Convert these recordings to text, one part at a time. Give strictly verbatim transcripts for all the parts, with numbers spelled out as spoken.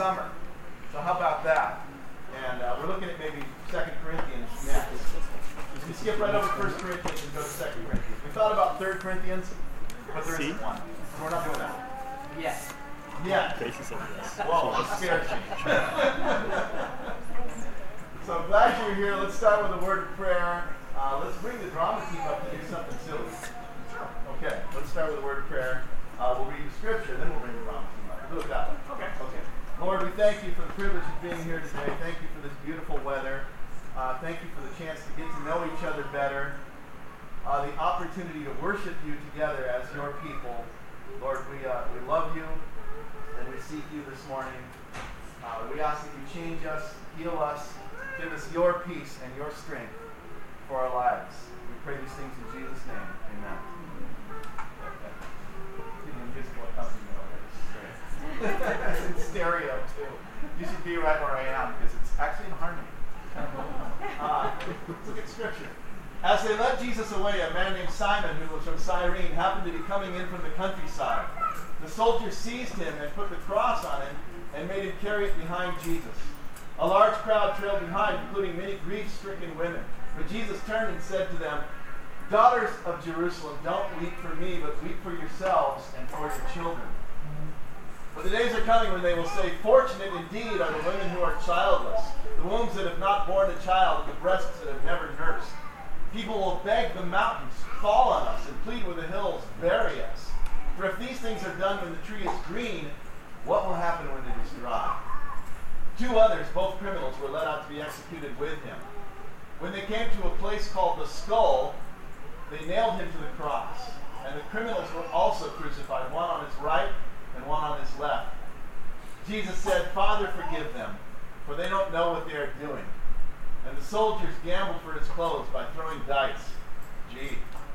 summer. So how about that? And uh, we're looking at maybe Second Corinthians next. You skip right over First Corinthians and go to Second Corinthians. We thought about Third Corinthians, but there isn't one. So we're not doing that. Yes. Yeah. Gracie said yes. Whoa, that scared me. So I'm glad you're here. Let's start with a word of prayer. Uh, let's bring the drama team up to do something silly. Okay, let's start with a word of prayer. Uh, we'll read the scripture, then we'll bring the drama team up. We'll do it that way. Okay. Okay. Lord, we thank you for the privilege of being here today. Thank you for this beautiful weather. Uh, thank you for the chance to get to know each other better. Uh, the opportunity to worship you together as your people. Lord, we uh, we love you and we seek you this morning. Uh, we ask that you change us, heal us, give us your peace and your strength for our lives. We pray these things in Jesus' name. Amen. Musical accompaniment already. It's in stereo too. You should be right where I am because it's actually in harmony. Uh, let's look at scripture. As they led Jesus away, a man named Simon, who was from Cyrene, happened to be coming in from the countryside. The soldiers seized him and put the cross on him and made him carry it behind Jesus. A large crowd trailed behind, including many grief-stricken women. But Jesus turned and said to them, "Daughters of Jerusalem, don't weep for me, but weep for yourselves and for your children. For the days are coming when they will say, 'Fortunate indeed are the women who are childless, the wombs that have not borne a child, and the breasts that have never nursed.' People will beg the mountains, 'Fall on us,' and plead with the hills, 'Bury us.' For if these things are done when the tree is green, what will happen when it is dry?" Two others, both criminals, were led out to be executed with him. When they came to a place called the Skull, they nailed him to the cross, and the criminals were also crucified, one on his right and one on his left. Jesus said, "Father, forgive them, for they don't know what they are doing." And the soldiers gambled for his clothes by throwing dice. Gee.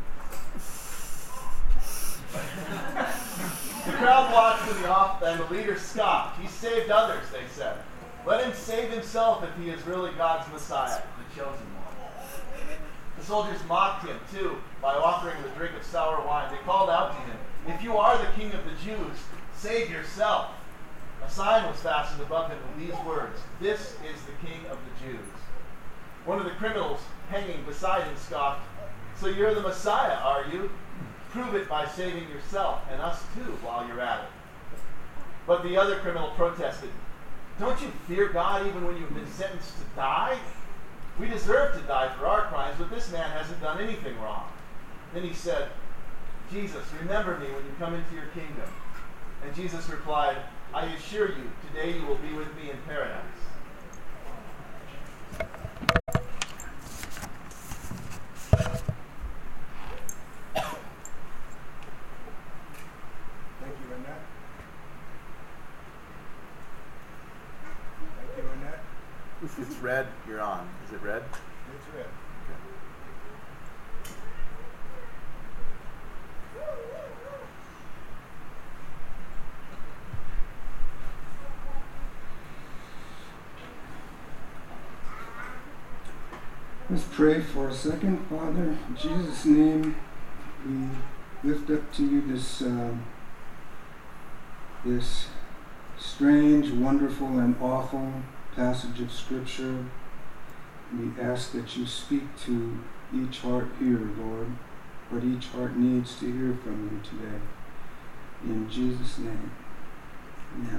The crowd watched from the off, and the leaders scoffed. "He saved others," they said. "Let him save himself if he is really God's Messiah, the chosen one." The soldiers mocked him, too, by offering him a drink of sour wine. They called out to him, "If you are the king of the Jews, save yourself." A sign was fastened above him with these words, "This is the King of the Jews." One of the criminals hanging beside him scoffed, "So you're the Messiah, are you? Prove it by saving yourself and us too while you're at it." But the other criminal protested, "Don't you fear God even when you've been sentenced to die? We deserve to die for our crimes, but this man hasn't done anything wrong." Then he said, "Jesus, remember me when you come into your kingdom." And Jesus replied, "I assure you, today you will be with me in paradise." Thank you, Annette. Thank you, Annette. It's red. You're on. Is it red? It's red. Let's pray for a second. Father, in Jesus' name, we lift up to you this uh, this strange, wonderful, and awful passage of Scripture. We ask that you speak to each heart here, Lord, what each heart needs to hear from you today. In Jesus' name, amen.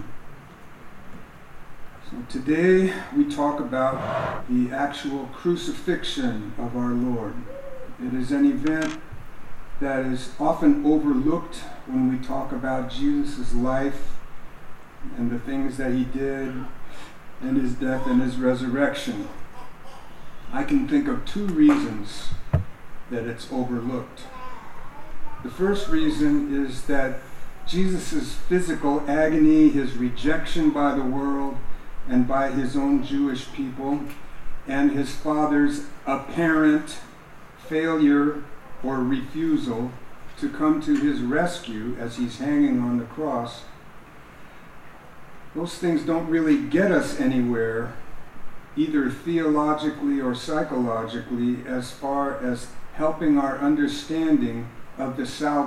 So today we talk about the actual crucifixion of our Lord. It is an event that is often overlooked when we talk about Jesus' life and the things that he did and his death and his resurrection. I can think of two reasons that it's overlooked. The first reason is that Jesus' physical agony, his rejection by the world and by his own Jewish people, and his Father's apparent failure or refusal to come to his rescue as he's hanging on the cross, those things don't really get us anywhere, either theologically or psychologically, as far as helping our understanding of the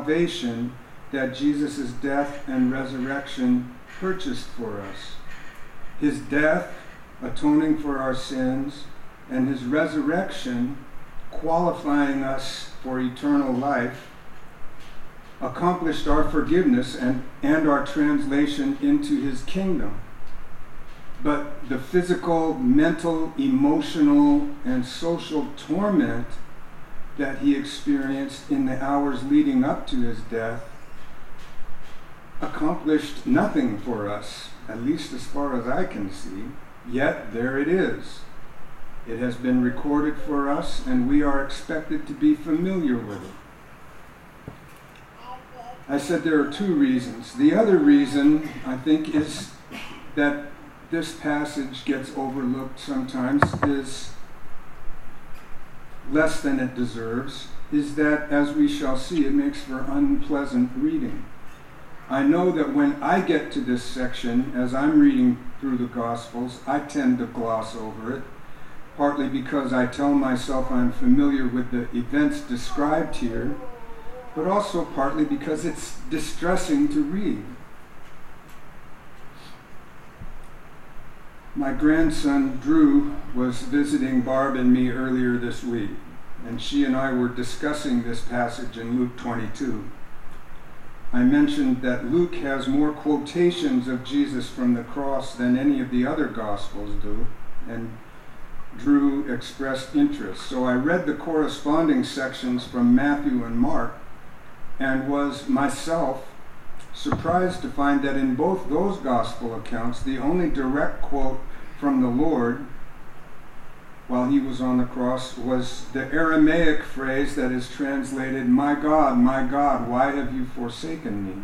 salvation that Jesus' death and resurrection purchased for us. his death, atoning for our sins, and his resurrection, qualifying us for eternal life, accomplished our forgiveness and, and our translation into his kingdom. But the physical, mental, emotional, and social torment that he experienced in the hours leading up to his death accomplished nothing for us, at least as far as I can see. Yet there it is. It has been recorded for us, and we are expected to be familiar with it. I said there are two reasons. The other reason, I think, is that this passage gets overlooked sometimes, is less than it deserves, is that, as we shall see, it makes for unpleasant reading. I know that when I get to this section, as I'm reading through the Gospels, I tend to gloss over it, partly because I tell myself I'm familiar with the events described here, but also partly because it's distressing to read. My grandson, Drew, was visiting Barb and me earlier this week, and she and I were discussing this passage in Luke twenty-two. I mentioned that Luke has more quotations of Jesus from the cross than any of the other Gospels do, and Drew expressed interest. So I read the corresponding sections from Matthew and Mark, and was myself surprised to find that in both those gospel accounts, the only direct quote from the Lord while he was on the cross was the Aramaic phrase that is translated, "My God, my God, why have you forsaken me?"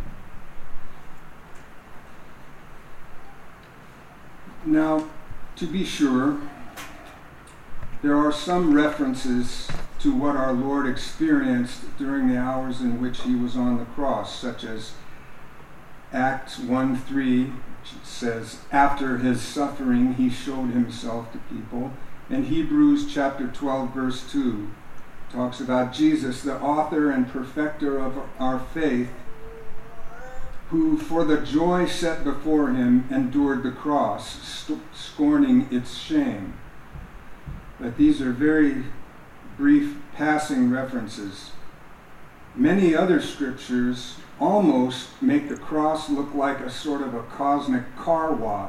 Now, to be sure, there are some references to what our Lord experienced during the hours in which he was on the cross, such as Acts one three, which says, after his suffering he showed himself to people. And Hebrews chapter twelve, verse two, talks about Jesus, the author and perfecter of our faith, who for the joy set before him endured the cross, st- scorning its shame. But these are very brief passing references. Many other scriptures almost make the cross look like a sort of a cosmic car wash.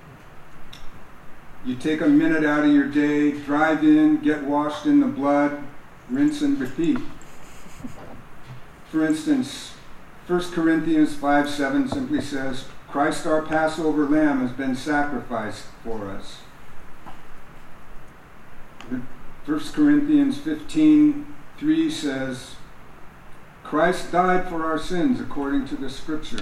You take a minute out of your day, drive in, get washed in the blood, rinse and repeat. For instance, First Corinthians five seven simply says, Christ our Passover lamb has been sacrificed for us. First Corinthians fifteen three says, Christ died for our sins according to the Scripture.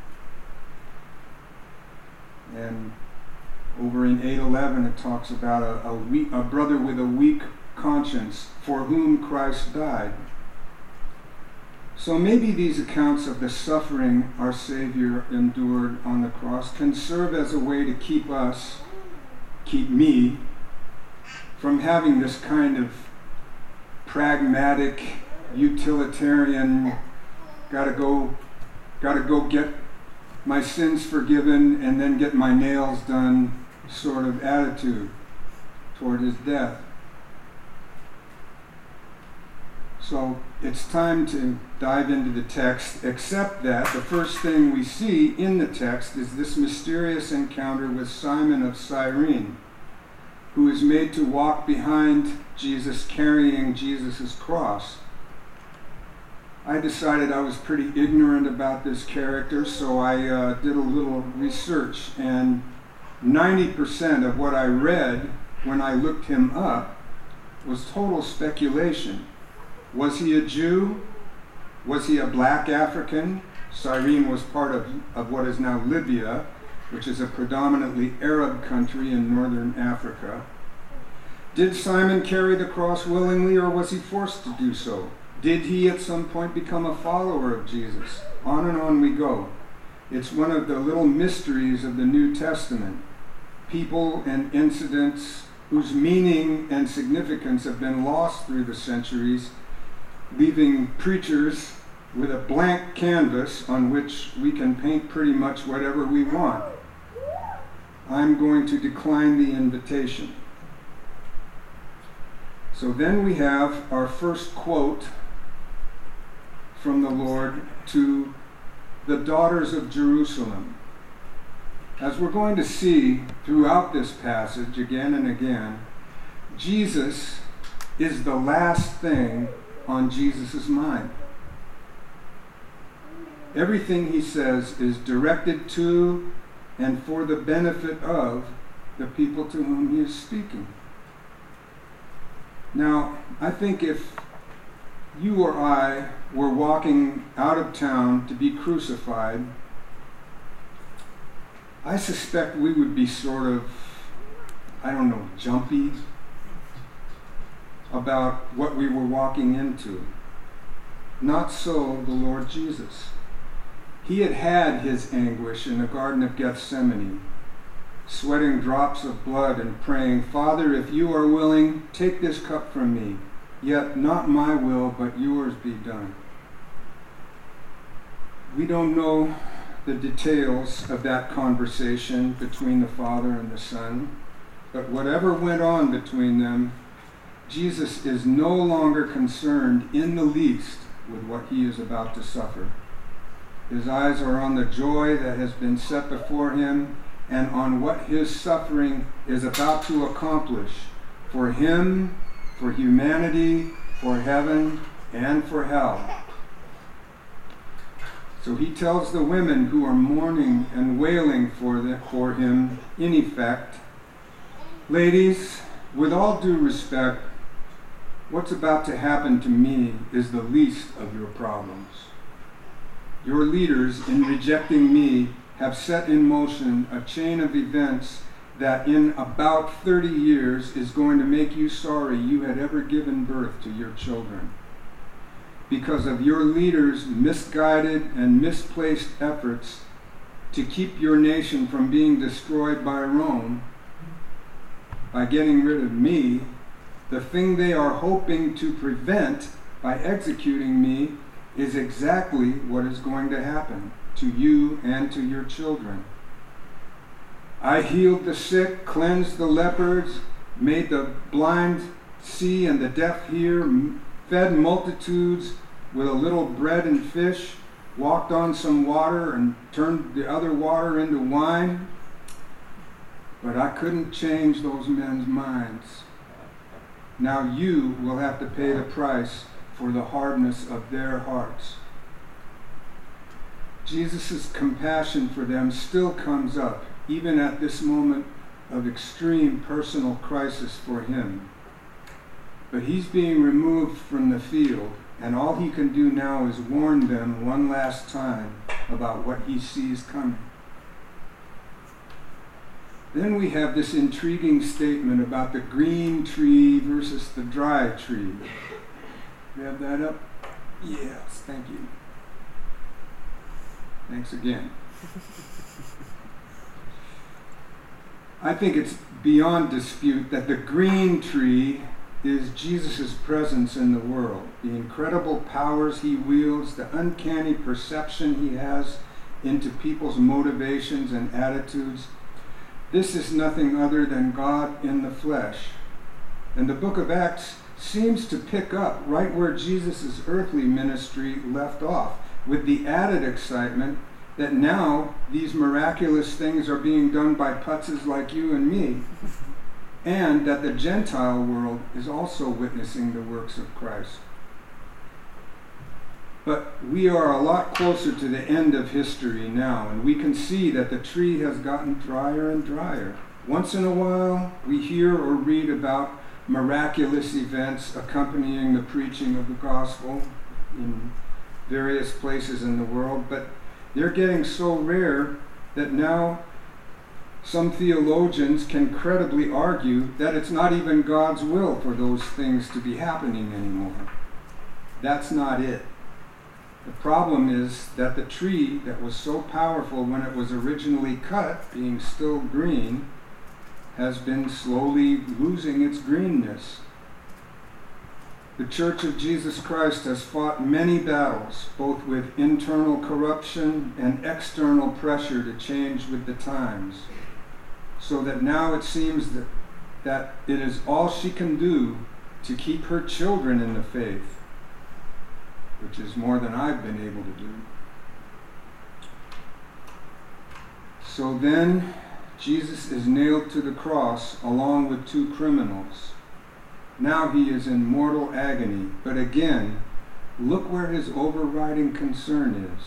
And over in eight eleven it talks about a, a, weak, a brother with a weak conscience for whom Christ died. So maybe these accounts of the suffering our Savior endured on the cross can serve as a way to keep us, keep me, from having this kind of pragmatic, utilitarian, gotta go, gotta go get my sins forgiven and then get my nails done sort of attitude toward his death. So it's time to dive into the text, except that the first thing we see in the text is this mysterious encounter with Simon of Cyrene, who is made to walk behind Jesus carrying Jesus' cross. I decided I was pretty ignorant about this character, so I uh, did a little research, and ninety percent of what I read when I looked him up was total speculation. Was he a Jew? Was he a black African? Cyrene was part of, of what is now Libya, which is a predominantly Arab country in northern Africa. Did Simon carry the cross willingly, or was he forced to do so? Did he at some point become a follower of Jesus? On and on we go. It's one of the little mysteries of the New Testament. People and incidents whose meaning and significance have been lost through the centuries, leaving preachers with a blank canvas on which we can paint pretty much whatever we want. I'm going to decline the invitation. So then we have our first quote from the Lord to the daughters of Jerusalem. As we're going to see throughout this passage again and again, Jesus is the last thing on Jesus' mind. Everything he says is directed to and for the benefit of the people to whom he is speaking. Now, I think if you or I were walking out of town to be crucified, I suspect we would be sort of, I don't know, jumpy about what we were walking into. Not so the Lord Jesus. He had had his anguish in the Garden of Gethsemane, sweating drops of blood and praying, "Father, if you are willing, take this cup from me, yet not my will, but yours be done." We don't know the details of that conversation between the Father and the Son, but whatever went on between them, Jesus is no longer concerned in the least with what he is about to suffer. His eyes are on the joy that has been set before him and on what his suffering is about to accomplish for him, for humanity, for heaven, and for hell. So he tells the women who are mourning and wailing for, the, for him, in effect, "Ladies, with all due respect, what's about to happen to me is the least of your problems. Your leaders, in rejecting me, have set in motion a chain of events that in about thirty years is going to make you sorry you had ever given birth to your children. Because of your leaders' misguided and misplaced efforts to keep your nation from being destroyed by Rome, by getting rid of me, the thing they are hoping to prevent by executing me is exactly what is going to happen to you and to your children. I healed the sick, cleansed the lepers, made the blind see and the deaf hear, fed multitudes with a little bread and fish, walked on some water and turned the other water into wine. But I couldn't change those men's minds. Now you will have to pay the price for the hardness of their hearts." Jesus' compassion for them still comes up, even at this moment of extreme personal crisis for him. But he's being removed from the field, and all he can do now is warn them one last time about what he sees coming. Then we have this intriguing statement about the green tree versus the dry tree. We have that up? Yes, thank you. Thanks again. I think it's beyond dispute that the green tree is Jesus' presence in the world, the incredible powers he wields, the uncanny perception he has into people's motivations and attitudes. This is nothing other than God in the flesh. And the book of Acts seems to pick up right where Jesus' earthly ministry left off, with the added excitement that now these miraculous things are being done by putzes like you and me, and that the Gentile world is also witnessing the works of Christ. But we are a lot closer to the end of history now, and we can see that the tree has gotten drier and drier. Once in a while, we hear or read about miraculous events accompanying the preaching of the gospel in various places in the world, but they're getting so rare that now some theologians can credibly argue that it's not even God's will for those things to be happening anymore. That's not it. The problem is that the tree that was so powerful when it was originally cut, being still green, has been slowly losing its greenness. The Church of Jesus Christ has fought many battles, both with internal corruption and external pressure to change with the times. so that now it seems that, that it is all she can do to keep her children in the faith, which is more than I've been able to do. So then, Jesus is nailed to the cross along with two criminals. Now he is in mortal agony, but again, look where his overriding concern is.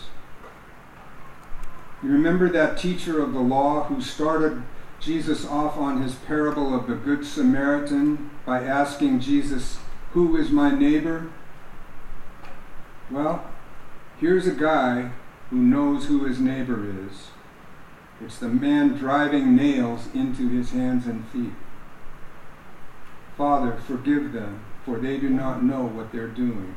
You remember that teacher of the law who started Jesus off on his parable of the Good Samaritan by asking Jesus, "Who is my neighbor?" Well, here's a guy who knows who his neighbor is. It's the man driving nails into his hands and feet. Father, forgive them, for they do not know what they're doing.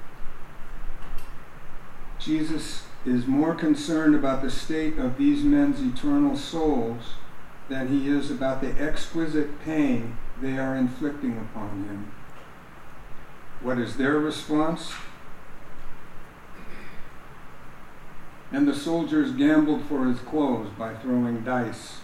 Jesus is more concerned about the state of these men's eternal souls than he is about the exquisite pain they are inflicting upon him. What is their response? And the soldiers gambled for his clothes by throwing dice.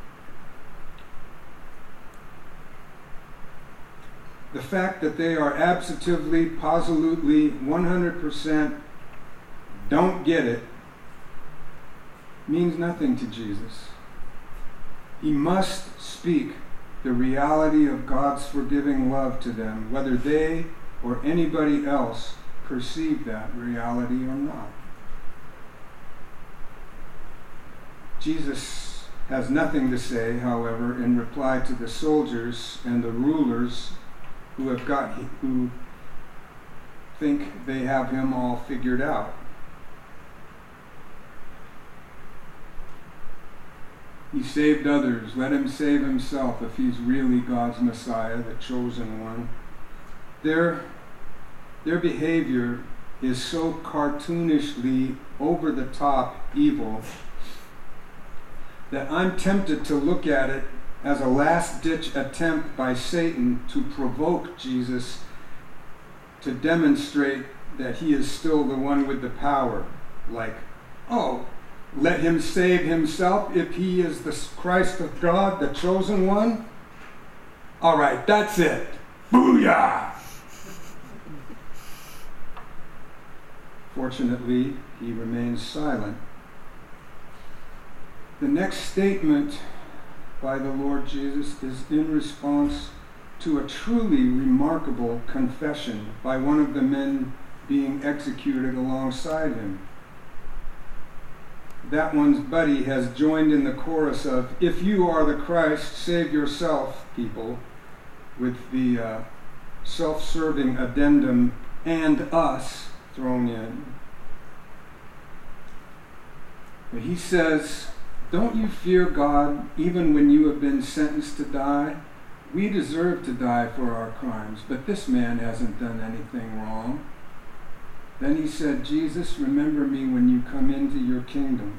The fact that they are absolutely, positively, one hundred percent don't get it means nothing to Jesus. He must speak the reality of God's forgiving love to them, whether they or anybody else perceive that reality or not. Jesus has nothing to say, however, in reply to the soldiers and the rulers who have got who think they have him all figured out. He saved others. Let him save himself if he's really God's Messiah, the chosen one. Their, their behavior is so cartoonishly over-the-top evil that I'm tempted to look at it as a last-ditch attempt by Satan to provoke Jesus to demonstrate that he is still the one with the power. Like, oh, let him save himself if he is the Christ of God, the chosen one? All right, that's it. Booyah! Fortunately, he remains silent. The next statement by the Lord Jesus is in response to a truly remarkable confession by one of the men being executed alongside him. That one's buddy has joined in the chorus of, "If you are the Christ, save yourself, people," with the uh, self-serving addendum, "and us," thrown in. But he says, "Don't you fear God even when you have been sentenced to die? We deserve to die for our crimes, but this man hasn't done anything wrong." Then he said, "Jesus, remember me when you come into your kingdom."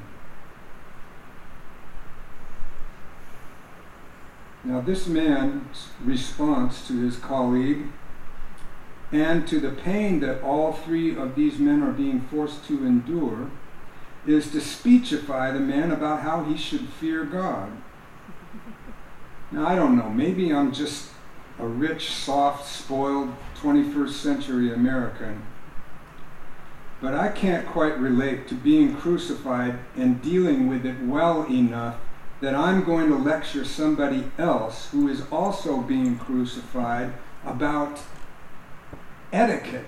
Now this man's response to his colleague and to the pain that all three of these men are being forced to endure is to speechify the man about how he should fear God. Now I don't know, maybe I'm just a rich, soft, spoiled twenty-first century American, but I can't quite relate to being crucified and dealing with it well enough that I'm going to lecture somebody else who is also being crucified about etiquette.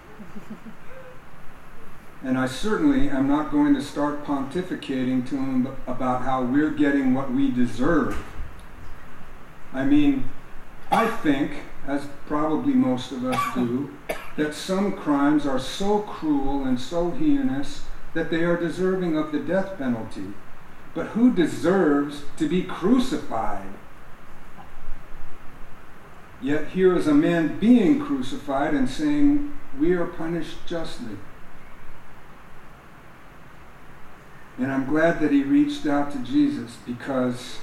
And I certainly am not going to start pontificating to him about how we're getting what we deserve. I mean, I think, as probably most of us do, that some crimes are so cruel and so heinous that they are deserving of the death penalty. But who deserves to be crucified? Yet here is a man being crucified and saying, we are punished justly. And I'm glad that he reached out to Jesus, because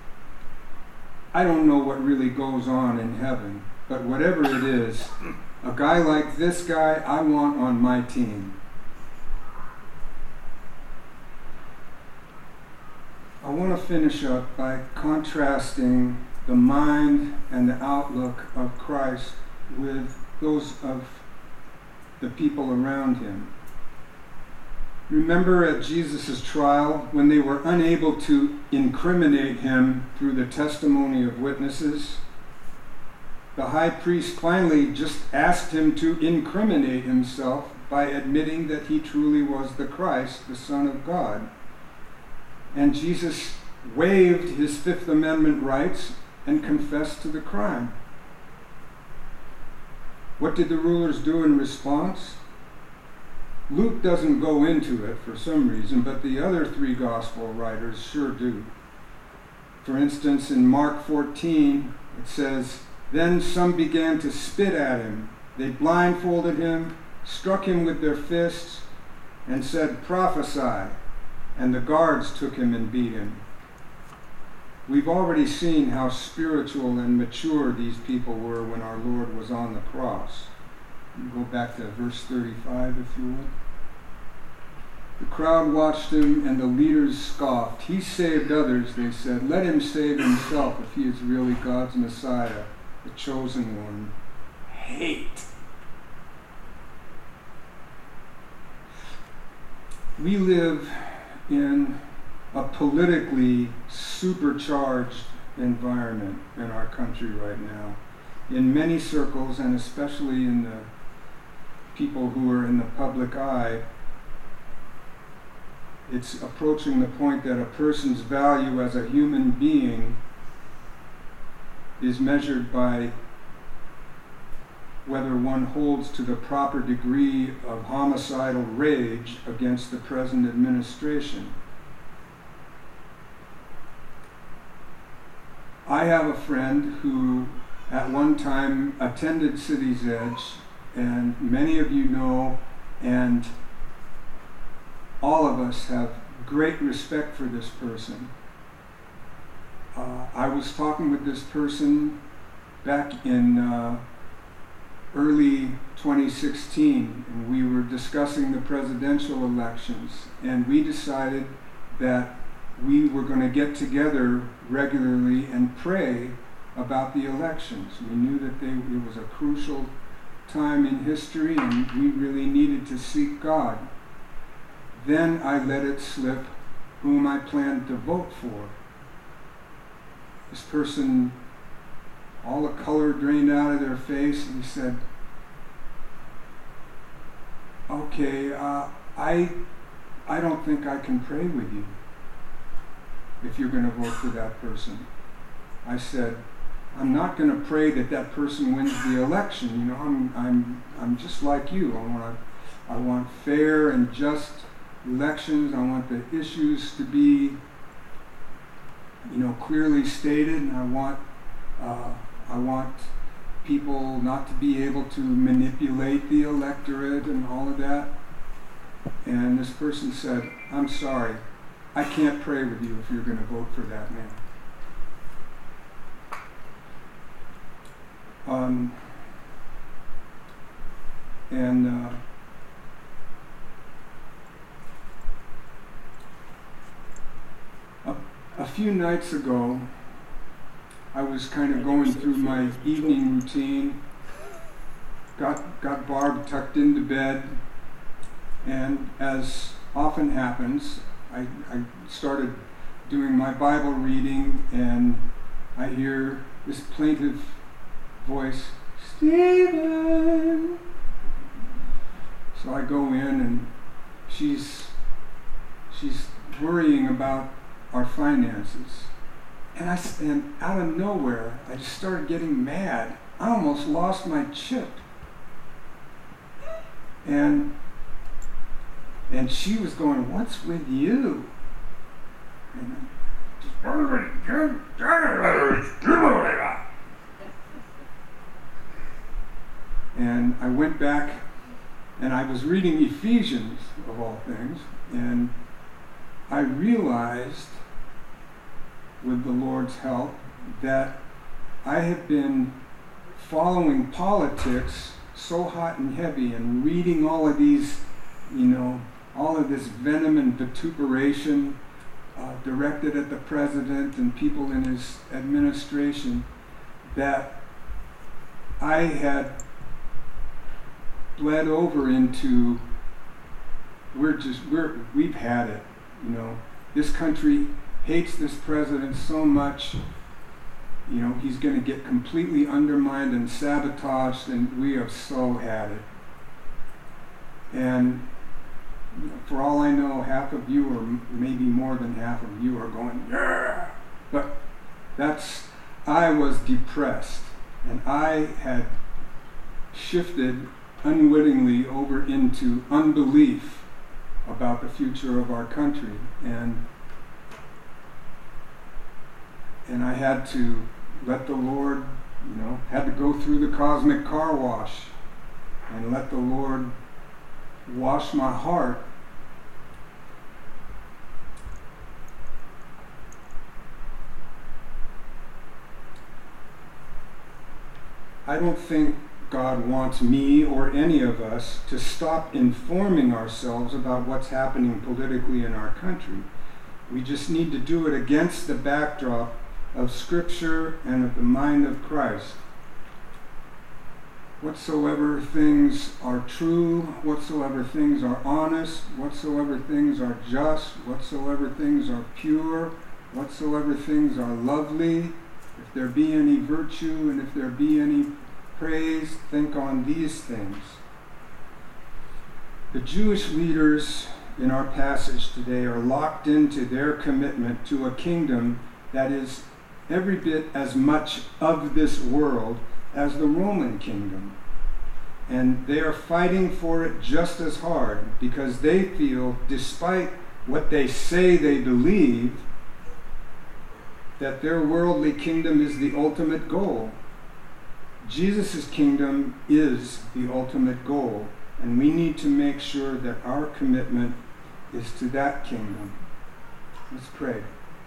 I don't know what really goes on in heaven, but whatever it is, a guy like this guy I want on my team. I want to finish up by contrasting the mind and the outlook of Christ with those of the people around him. Remember at Jesus' trial when they were unable to incriminate him through the testimony of witnesses? The high priest finally just asked him to incriminate himself by admitting that he truly was the Christ, the Son of God. And Jesus waived his Fifth Amendment rights and confessed to the crime. What did the rulers do in response? Luke doesn't go into it for some reason, but the other three gospel writers sure do. For instance, in Mark fourteen, it says, "Then some began to spit at him. They blindfolded him, struck him with their fists, and said, 'Prophesy.' And the guards took him and beat him." We've already seen how spiritual and mature these people were when our Lord was on the cross. Go back to verse thirty-five, if you would. The crowd watched him, and the leaders scoffed. "He saved others," they said. "Let him save himself if he is really God's Messiah, the chosen one." Hate. We live in a politically supercharged environment in our country right now. In many circles, and especially in the people who are in the public eye, it's approaching the point that a person's value as a human being is measured by whether one holds to the proper degree of homicidal rage against the present administration. I have a friend who at one time attended City's Edge, and many of you know, and all of us have great respect for this person. Uh, I was talking with this person back in uh, early twenty sixteen, and we were discussing the presidential elections, and we decided that we were going to get together regularly and pray about the elections. We knew that they, it was a crucial time in history, and we really needed to seek God. Then I let it slip whom I planned to vote for. This person, all the color drained out of their face, and he said, "Okay, uh, I, I don't think I can pray with you if you're going to vote for that person." I said, "I'm not going to pray that that person wins the election. You know, I'm, I'm, I'm just like you. I want, I want fair and just elections. I want the issues to be, you know, clearly stated, and I want, uh, I want people not to be able to manipulate the electorate and all of that." And this person said, "I'm sorry, I can't pray with you if you're going to vote for that man." Um, and uh, a, a few nights ago, I was kind of going through my evening routine, got, got Barb tucked into bed, and as often happens, I, I started doing my Bible reading, and I hear this plaintive voice, "Stephen." So I go in, and she's she's worrying about our finances. And, I, and out of nowhere, I just started getting mad. I almost lost my chip. And and she was going, "What's with you?" And And I went back, and I was reading Ephesians, of all things, and I realized, with the Lord's help, that I have been following politics so hot and heavy and reading all of these, you know, all of this venom and vituperation uh, directed at the president and people in his administration that I had bled over into, we're just, we're, we've had it, you know. This country hates this president so much, you know, he's going to get completely undermined and sabotaged, and we have so had it. And for all I know, half of you, or maybe more than half of you, are going, yeah! But that's, I was depressed, and I had shifted unwittingly over into unbelief about the future of our country. And and I had to let the Lord, you know, had to go through the cosmic car wash and let the Lord wash my heart. I don't think God wants me or any of us to stop informing ourselves about what's happening politically in our country. We just need to do it against the backdrop of Scripture and of the mind of Christ. Whatsoever things are true, whatsoever things are honest, whatsoever things are just, whatsoever things are pure, whatsoever things are lovely, if there be any virtue and if there be any praise, think on these things. The Jewish leaders in our passage today are locked into their commitment to a kingdom that is every bit as much of this world as the Roman kingdom. And they are fighting for it just as hard because they feel, despite what they say they believe, that their worldly kingdom is the ultimate goal. Jesus' kingdom is the ultimate goal, and we need to make sure that our commitment is to that kingdom. Let's pray.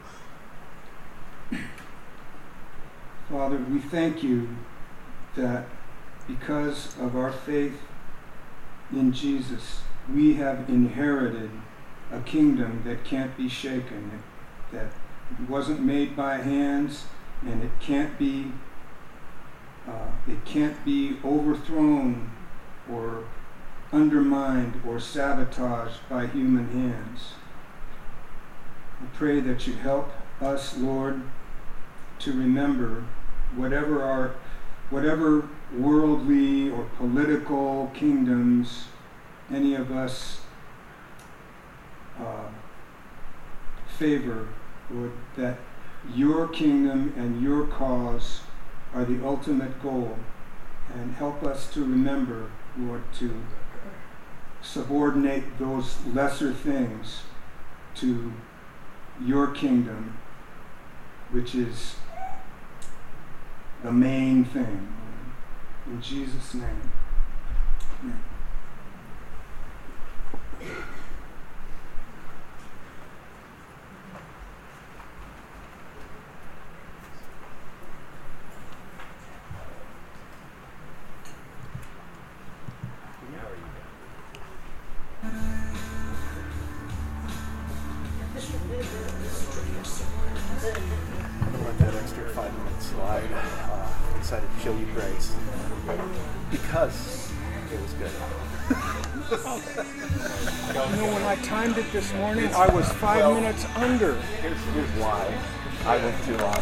Father, we thank you that because of our faith in Jesus, we have inherited a kingdom that can't be shaken, that wasn't made by hands, and it can't be uh, it can't be overthrown or undermined or sabotaged by human hands. I pray that you help us, Lord, to remember whatever our whatever worldly or political kingdoms any of us uh, favor, Lord, that your kingdom and your cause are the ultimate goal. And help us to remember, Lord, to subordinate those lesser things to your kingdom, which is the main thing. In Jesus' name. Amen. This morning, I was five well, minutes under. Here's, here's why I went too long.